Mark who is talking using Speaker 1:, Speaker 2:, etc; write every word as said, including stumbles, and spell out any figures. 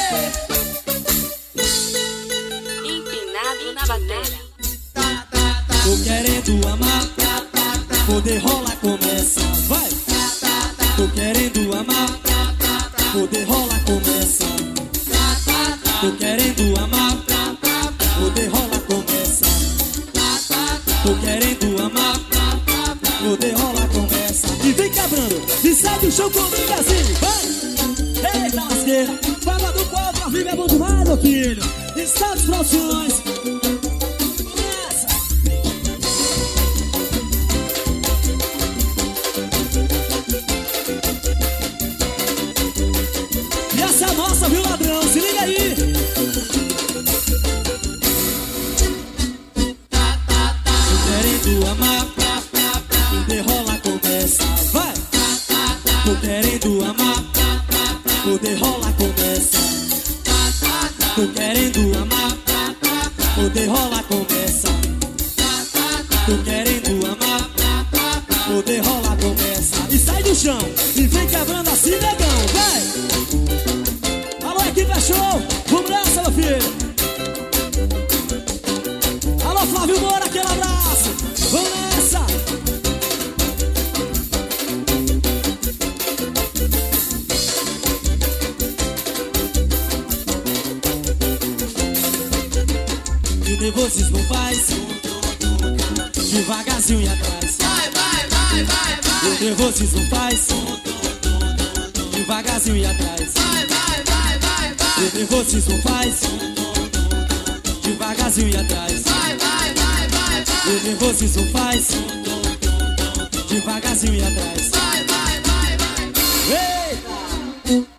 Speaker 1: Empinado na bateria.
Speaker 2: Tô querendo amar, poder rolar começa, vai. Tô querendo amar, poder rolar começa. Tô querendo amar, poder rolar começa. Tô querendo amar, poder rolar começa. E vem quebrando, e sai do chão comigo assim, vai. Eita lasqueira, fala do povo, a vida é bom demais, meu filho. Estados Produções. Nossa, viu, ladrão? Se liga aí! Tô querendo amar, poder rolar começa, vai! Tô querendo amar, poder rolar começa. Tô querendo amar, poder rolar começa. Tô querendo amar, poder rolar começa. E sai do chão, e vem quebrando assim, negão, vai! Aqui fechou, vamos nessa, meu filho. Alô, Flávio Moura, aquele abraço. Vamos nessa. E o nervosismo faz devagarzinho e atrás.
Speaker 3: Vai, vai, vai, vai, vai.
Speaker 2: O nervosismo faz devagarzinho e atrás.
Speaker 3: Vai, vai, vai, vai, vai.
Speaker 2: O nervosismo faz devagarzinho e atrás.
Speaker 3: Vai, vai, vai, vai, vai.
Speaker 2: O nervosismo faz devagarzinho e atrás.
Speaker 3: Vai, vai, vai, vai, vai.
Speaker 2: Eita!